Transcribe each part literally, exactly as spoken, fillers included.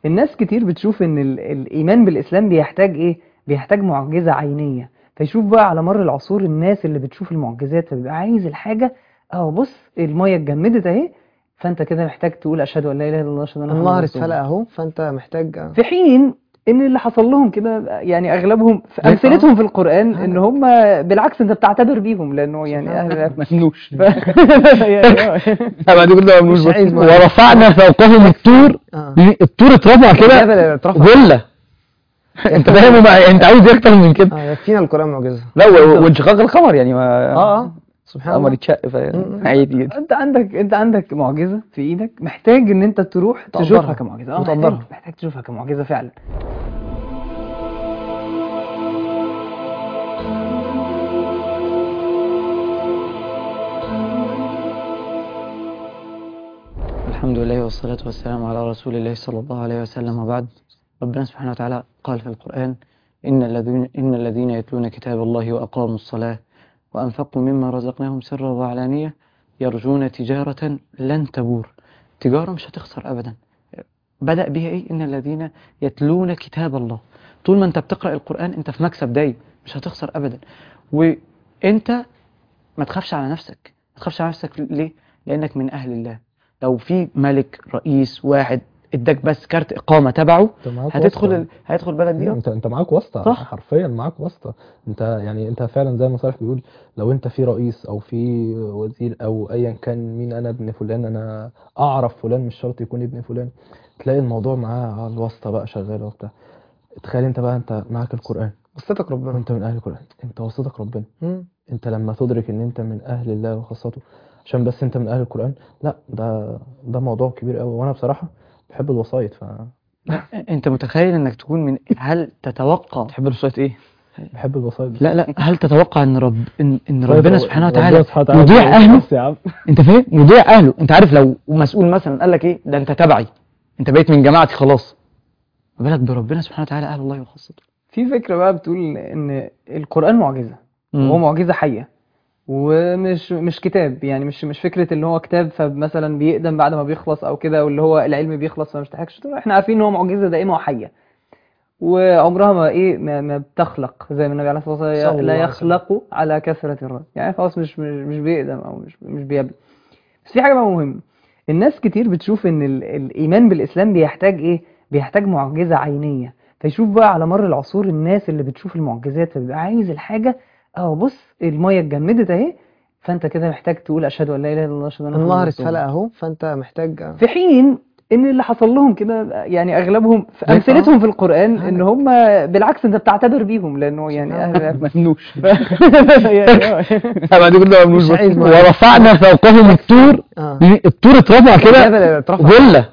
الناس كتير بتشوف ان ال- الايمان بالاسلام بيحتاج ايه، بيحتاج معجزة عينية. فيشوف بقى على مر العصور الناس اللي بتشوف المعجزات، فبيبقى عايز الحاجة. اهو بص المية اتجمدت اهي، فانت كده محتاج تقول اشهد ان لا اله الا الله، اشهد ان محمد النهر رسول اتفلق الله. اهو، فانت محتاج آه، في حين ان اللي حصل لهم كده يعني اغلبهم في زي- امثلتهم آه، في القرآن ان هلك. هم بالعكس انت بتعتبر بيهم لانه يعني سبحان اهل الله. العلم. ممنوش. ف... يعني آه. بعد كل ده ممنوش مش بس. عايز ما- ورفعنا فوقهم الطور. آه. الطور اترفع الجبل كده اترفع. غلة. انت فاهم بقى؟ انت عاوز ايه اكتر من كده؟ اه يكفينا القرآن معجزة. لا و- وانشقاق القمر يعني ما اه اه سبحان القمر الله. يتشق م- م. عادي جدا. انت عندك انت عندك معجزة في ايدك، محتاج ان انت تروح تقدرها. تشوفها كمعجزة. اه محتاج وتقدرها. محتاج تشوفها كمعجزة فعلا. الحمد لله والصلاة والسلام على رسول الله صلى الله عليه وسلم، وبعد. ربنا سبحانه وتعالى قال في القرآن: إن الذين إن الذين يتلون كتاب الله وأقاموا الصلاة وأنفقوا مما رزقناهم سرا وعلانية يرجون تجارة لن تبور. تجارة مش هتخسر أبدا. بدأ بها إيه؟ إن الذين يتلون كتاب الله. طول ما أنت بتقرأ القرآن أنت في مكسب دايم، مش هتخسر أبدا. وأنت ما تخافش على نفسك. ما تخافش على نفسك ليه؟ لأنك من أهل الله. لو في ملك رئيس واحد اداك بس كارت إقامة تبعه انت معاك هتدخل واسطة. ال... هيدخل البلد دي. انت انت معاك واسطة، صح. حرفيا معاك واسطة. انت يعني انت فعلا زي ما صالح بيقول، لو انت في رئيس او في وزير او ايا كان مين، انا ابن فلان، انا اعرف فلان، مش شرط يكون ابن فلان، تلاقي الموضوع معاه على الواسطة بقى شغالة وبتاع. تخيل انت بقى انت معاك القرآن وصلتك ربنا. وانت من اهل القرآن، انت واسطتك ربنا. م. انت لما تدرك ان انت من اهل الله وخاصته عشان بس انت من اهل القرآن، لا ده ده موضوع كبير قوي. وانا بصراحة بحب الوسايط. ف انت متخيل انك تكون من هل تتوقع تحب الوسايط ايه؟ بحب الوسايط. لا لا هل تتوقع ان رب ان, إن طيب، ربنا رب- سبحانه ربنا وتعالى سبحانه وتعالى يضيع بيقول اهله؟ بس يا عم. انت فاهم؟ يضيع اهله. انت عارف لو مسؤول مثلا قال لك ايه ده انت تبعي، انت بقيت من جماعتي خلاص، ما بالك بربنا سبحانه وتعالى اهل الله وخاصته. في فكرة بقى بتقول ان القرآن معجزة، مم. وهو معجزة حية، ومش مش كتاب. يعني مش مش فكرة اللي هو كتاب فمثلا بيقدم بعد ما بيخلص او كده، واللي هو العلم بيخلص فمش تحتاجش تقرأ. احنا عارفين ان هو معجزة دائمة وحية، وعمرها ما ايه ما, ما بتخلق، زي ما النبي عليه الصلاة صلى والسلام الله لا عليه وسلم. يخلق على كثرة الرأي. يعني خلاص مش مش مش بيقدم او مش مش بيبلغ. بس في حاجة بقى مهمة. الناس كتير بتشوف ان ال- الايمان بالاسلام بيحتاج ايه، بيحتاج معجزة عينية. فيشوف بقى على مر العصور الناس اللي بتشوف المعجزات، فبيبقى عايز الحاجة. اهو بص المية اتجمدت اهي، فانت كده محتاج تقول اشهد ان لا اله الا الله، اشهد ان محمد النهر رسول اتفلق الله. اهو، فانت محتاج آه، في حين ان اللي حصل لهم كده يعني اغلبهم في زي- امثلتهم آه، في القرآن ان هلك. هم بالعكس انت بتعتبر بيهم لانه يعني سبحان اهل الله. العلم. ممنوش. ف... يعني آه. بعد كل ده ممنوش مش بس. عايز ما- ورفعنا فوقهم الطور. اه الطور اترفع الجبل كده اترفع. غلة.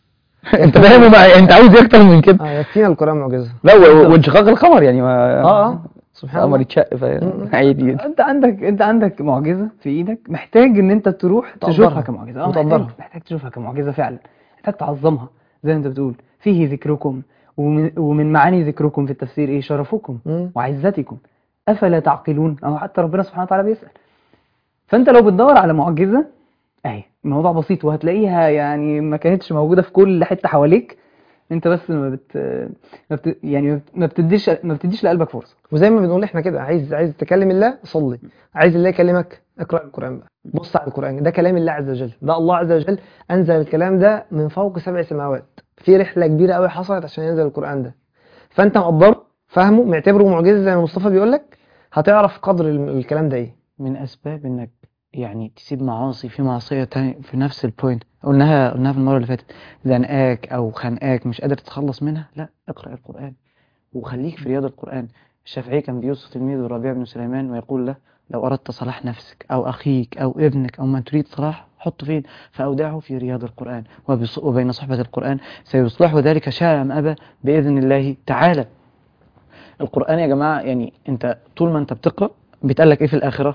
انت فاهم بقى؟ انت عاوز ايه اكتر من كده؟ اه يكفينا القرآن معجزة. لا و- وانشقاق القمر يعني ما اه اه سبحان القمر الله. يتشق م- م. عادي جدا. انت عندك انت عندك معجزة في ايدك، محتاج ان انت تروح تقدرها. تشوفها كمعجزة. اه محتاج وتقدرها. محتاج تشوفها كمعجزة فعلا. محتاج تعظمها زي ما انت بتقول. فيه ذكركم، ومن, ومن معاني ذكركم في التفسير ايه؟ شرفكم م. وعزتكم افلا تعقلون. او حتى ربنا سبحانه وتعالى بيسأل. فانت لو بتدور على معجزة اهي، الموضوع بسيط وهتلاقيها يعني ما كانتش موجودة في كل حتة حواليك. انت بس ما بت, ما بت... يعني ما بتديش ما بتديش لقلبك فرصة. وزي ما بنقول احنا كده، عايز عايز تكلم الله صلي، عايز الله يكلمك اقرأ القرآن بقى، بص على القرآن، ده كلام الله عز وجل، ده الله عز وجل أنزل الكلام ده من فوق سبع سماوات، في رحلة كبيرة قوي حصلت عشان ينزل القرآن ده، فأنت مقدره فاهمه معتبره معجزة زي ما مصطفى بيقول لك، هتعرف قدر ال- الكلام ده ايه. من اسباب انك يعني تسيب معاصي في معصية تاني في نفس البوينت قلناها قلناها في المرة اللي فاتت، زنقاك او خانقاك مش قادر تتخلص منها، لا اقرأ القرآن وخليك في رياض القرآن. الشافعي كان بيوصي تلميذه الربيع بن سليمان ويقول له: لو أردت صلاح نفسك أو أخيك أو ابنك أو من تريد صلاح حطه فين؟ فأودعه في رياض القرآن وبص- وبين صحبة القرآن سيصلحه ذلك شاء أم أبى بإذن الله تعالى. القرآن يا جماعة يعني أنت طول ما أنت بتقرأ بيتقال لك إيه في الآخرة؟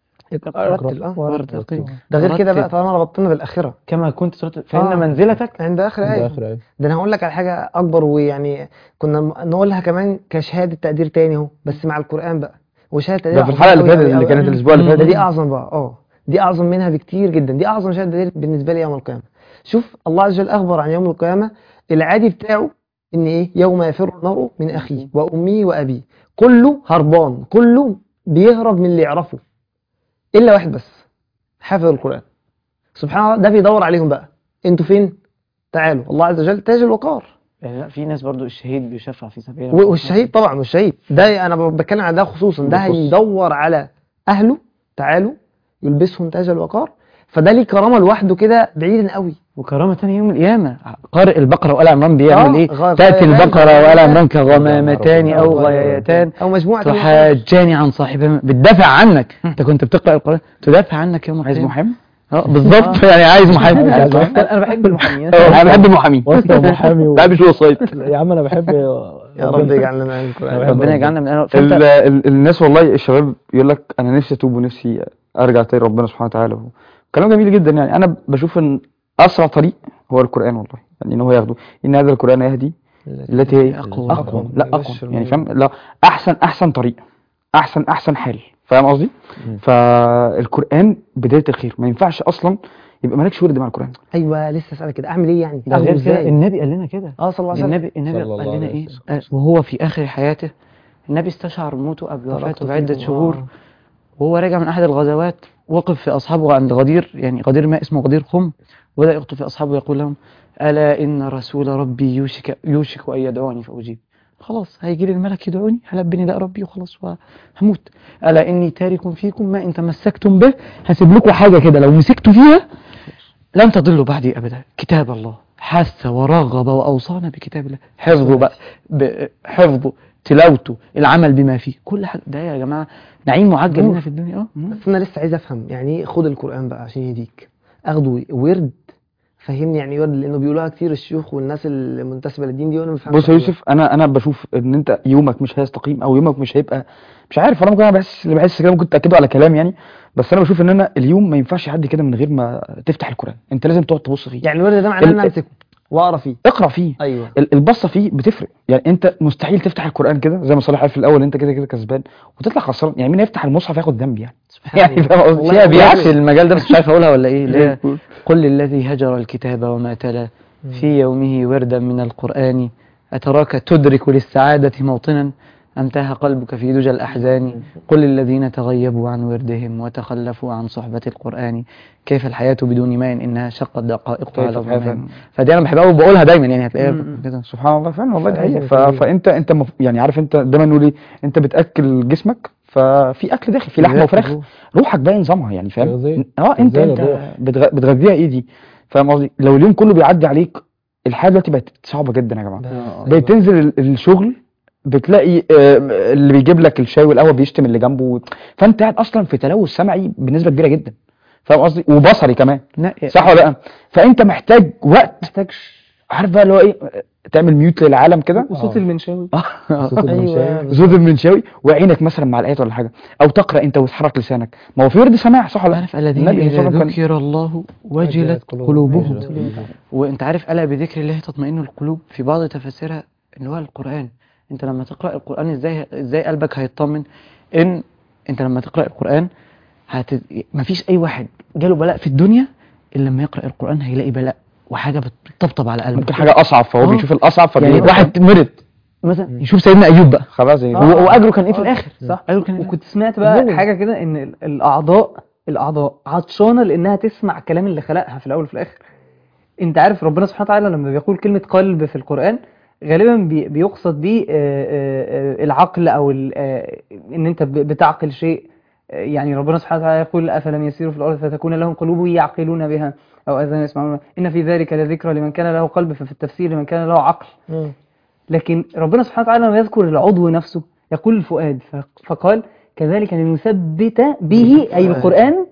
رتل اه ورتل. ده غير كده بقى ورتل طالما ربطنا بالآخرة كما كنت ترتل فإن آه. منزلتك عند آخر ده آية. اخر ايه. ده انا هقول لك على حاجه اكبر، ويعني كنا م- نقولها كمان كشهاده تقدير تاني اهو، بس مع القران بقى، وشهاده تقدير ده في عظيمة الحلقة اللي أوي فاتت أوي اللي أوي كانت أوي. الأسبوع اللي ده فات. دي اعظم بقى، اه دي اعظم منها بكتير جدا، دي اعظم شهاده تقدير بالنسبه لي يوم القيامه. شوف الله عز وجل اخبر عن يوم القيامه العادي بتاعه ان ايه؟ يوم يفر المرء من اخيه وامه وابيه، كله هربان، كله بيهرب من اللي يعرفه الا واحد بس حافظ القرآن. سبحان الله، ده بيدور عليهم بقى، انتوا فين؟ تعالوا، الله عز وجل تاج الوقار. يعني لا، في ناس برضو الشهيد بيشفع في سبيل الله. والشهيد طبعا، والشهيد ده انا بتكلم عن ده خصوصا، ده هيدور على اهله، تعالوا يلبسهم تاج الوقار، فده ليه كرامه لوحده كده بعيدا قوي. وكرامة تاني يوم القيامة. قارئ البقرة وآل عمران بيعمل آه، ايه؟ غ- تأتي غيتان، البقرة وآل عمران غمامتان كغمامتان أو غيتان او مجموعه من تحاجاني عن صاحبهما، بتدافع عنك. انت كنت بتقرأ القرآن تدافع عنك يوم عايز القيامة. محامي؟ اه بالظبط، يعني عايز محامي. عايز انا أنا بحب المحامين. انا بحب المحامين، واسطة ومحامي و... ما بحبش الوسايط. يا عم انا بحب يا رب يجعلنا من أهل القرآن. بحب ربنا ربنا. يجعلنا من أهل. ال- فانت ال- الناس والله الشباب يقول لك انا نفسي اتوب ونفسي ارجع تاني ربنا سبحانه وتعالى، كلام جميل جدا. يعني انا بشوف ان اسرع طريق هو القران والله، يعني ان هو ياخده ان هذا القران يهدي التي هي أقوى. اقوى، لا اقوى يعني فاهم، لا احسن احسن طريق، احسن احسن حال، فاهم قصدي؟ فالقران بدايه الخير، ما ينفعش اصلا يبقى مالكش ورد مع القران. ايوه لسه اسالك كده، اعمل ايه يعني؟ ده اخده غير كده ازاي؟ النبي قال لنا كده. اه صلى الله عليه وسلم. النبي النبي صلى الله قال لنا عليه ايه؟ وسلم. آه، وهو في اخر حياته النبي استشعر موته قبل وفاته بعدة شهور، وهو راجع من احد الغزوات وقف في اصحابه عند غدير، يعني غدير ما اسمه غدير خم، وبدا يخطب في اصحابه يقول لهم الا ان رسول ربي يوشك يوشك ان يدعوني فاجيب. خلاص هيجي لي الملك يدعوني، هلبي نداء ربي وخلاص وهموت. الا اني تارك فيكم ما ان تمسكتم به، هسيب لكم حاجه كده لو مسكتوا فيها لن تضلوا بعدي ابدا، كتاب الله. حث ورغب واوصانا بكتاب الله، حفظه بقى، ب- حفظه، تلاوته، العمل بما فيه، كل حاجه. ده يا جماعه نعيم معجل لنا في الدنيا. اه بس انا لسه عايز افهم يعني ايه خد القرآن بقى عشان يهديك، اخده ورد؟ فهمني يعني ايه ورد، لانه بيقولوها كتير الشيوخ والناس المنتسبه للدين دي، وانا ما بفهمش. بص يا يوسف، انا انا بشوف ان انت يومك مش هيستقيم او يومك مش هيبقى، مش عارف، انا ممكن انا بحس اللي بحس كده، ممكن تاكده على كلام يعني، بس انا بشوف ان انا اليوم ما ينفعش يعدي كده من غير ما تفتح القران، انت لازم تقعد تبص فيه، يعني الورد ده معناه ان ال- انا امسكه واقرا فيه؟ اقرا فيه. ايوه. ال- البصه فيه بتفرق، يعني انت مستحيل تفتح القران كده زي ما صالح قال في الاول، انت كده كده كسبان وتطلع خسران، يعني مين يفتح المصحف ياخد ذنب يعني؟ يعني فاهم قصدي؟ والله فيها والله ابيات يعني- في المجال ده بس مش عارف اقولها ولا ايه، اللي هي قل للذي هجر الكتاب وما تلا في يومه وردا من القرآن أتراك تدرك للسعادة موطنا أم تاه قلبك في دجى الأحزان. قل للذين تغيبوا عن وردهم وتخلفوا عن صحبة القرآن كيف الحياة بدون ماء إنها شقت دقائقها على الظمآن. فدي أنا بحبها وبقولها دايما، يعني هتلاقيها كده. سبحان الله فعلا والله، ده أيوة حقيقة. ف... طبيعي. فانت انت مف... يعني عارف انت دايما نقول ايه، انت بتاكل جسمك ففي اكل داخل، في لحمه وفراخ، روحك بقى نظامها يعني فاهم. تغذية. اه انت تغذية انت للروح. بتغ... بتغذيها ايه دي، فاهم قصدي؟ لو اليوم كله بيعدي عليك، الحياه دلوقتي بقت صعبه جدا يا جماعه. بتنزل ال- الشغل بتلاقي آه، اللي بيجيب لك الشاي والقهوه بيشتم اللي جنبه، فانت قاعد اصلا في تلوث سمعي بنسبه كبيره جدا، فاهم قصدي؟ وبصري كمان، لا، صح ولا لا؟ فانت محتاج وقت، محتاجش عارف بقى اللي هو ايه، تعمل ميوت للعالم كده، وصوت المنشاوي. صوت المنشاوي. زود المنشاوي، وعينك مثلا مع الايات ولا حاجه، او تقرا انت وتحرك لسانك، ما هو في ورد سماع، صح ولا لا؟ عارف الذين النبي صلى الله إذا عليه وسلم كان ذكر الله وجلت قلوبهم. وانت عارف ألا بذكر الله تطمئن القلوب، في بعض تفاسيرها اللي هو القرآن. انت لما تقرأ القرآن ازاي ازاي قلبك هيطمن؟ ان انت لما تقرأ القرآن هت... مفيش اي واحد جاله بلاء في الدنيا الا لما يقرأ القرآن هيلاقي بلاء وحاجة بتطبطب على قلبه. ممكن حاجه اصعب، فهو آه. بيشوف الاصعب يعني فبيروح واحد مرض مثلا يشوف سيدنا ايوب بقى، خلاص زي و- واجره كان ايه في الاخر؟ صح. اجره كان إيه؟ وكنت سمعت بقى مم. حاجه كده ان ال- الاعضاء الاعضاء عطشانه لانها تسمع كلام اللي خلقها في الاول وفي الاخر. انت عارف ربنا سبحانه وتعالى لما بيقول كلمه قلب في القران غالبا بي- بيقصد بيه آه، آه، آه، العقل، او ال- آه، ان انت ب- بتعقل شيء. آه، يعني ربنا سبحانه وتعالى يقول افلم يسيروا في الارض فتكون لهم قلوب يعقلون بها او اذان يسمعون بها. ان في ذلك لذكرى لمن كان له قلب، ففي التفسير لمن كان له عقل. مم. لكن ربنا سبحانه وتعالى لما يذكر العضو نفسه يقول الفؤاد، ف- فقال كذلك لنثبت به أي القرآن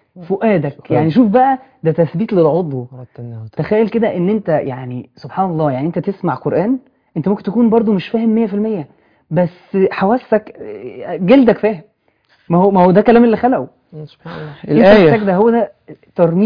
فؤادك. يعني شوف بقى، ده تثبيت للعضو. تخيل كده ان انت يعني سبحان الله، يعني انت تسمع قرآن، انت ممكن تكون برضو مش فاهم مية في المية بس حواسك جلدك فاهم. ما هو ما هو ده كلام اللي خلقه. سبحان الله. انت محتاج الآية ده، هو ده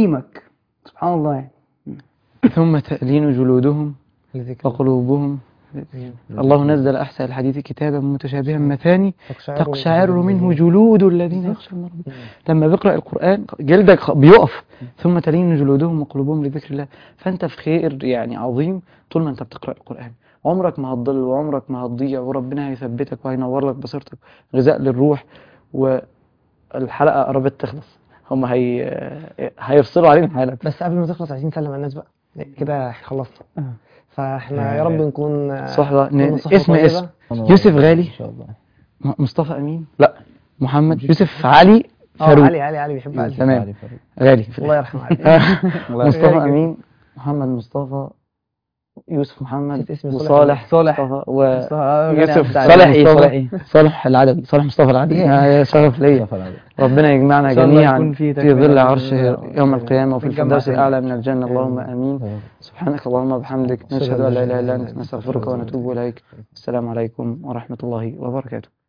ترميمك. سبحان الله يعني. ثم تألين جلودهم وقلوبهم الله نزل أحسن الحديث كتابا متشابها مثاني تقشعر تقشعر منه جلود الذين يخشون ربهم. لما بيقرأ القرآن جلدك خ- بيقف، ثم تلين جلودهم وقلوبهم لذكر الله. فأنت في خير يعني عظيم طول ما أنت بتقرأ القرآن. عمرك ما هتضل وعمرك ما هتضيع، وربنا هيثبتك وهينور لك بصيرتك، غذاء للروح. والحلقة قربت تخلص، هم هي... هيفصلوا علينا حالا. بس قبل ما تخلص عايزين نسلم على الناس بقى كده خلصنا. فاحنا يا رب نكون صحبة ن- نكون صحبة اسم طيبة. اسم يوسف غالي، ان شاء الله. م- مصطفى أمين، لا محمد يوسف علي اه فاروق. علي علي علي بيحب علي. تمام. علي فاروق. غالي الله يرحمه علي. مصطفى أمين، محمد مصطفى، يوسف محمد، نسيت اسمي، صالح. وصالح صالح. مصطفى، يوسف ويوسف صالح ايه صالح ايه صالح العدوي، صالح مصطفى العدوي. يا شرف ليا. مصطفى العدوي. ربنا يجمعنا إن شاء الله جميعا يكون في في تكملة ظل بإذن عرشه الله. يوم القيامة وفي نتجمع الفردوس تاني. الأعلى من الجنة. اللهم آمين. سبحانك اللهم وبحمدك، نشهد أن لا إله إلا أنت، نستغفرك ونتوب إليك. السلام عليكم ورحمة الله وبركاته.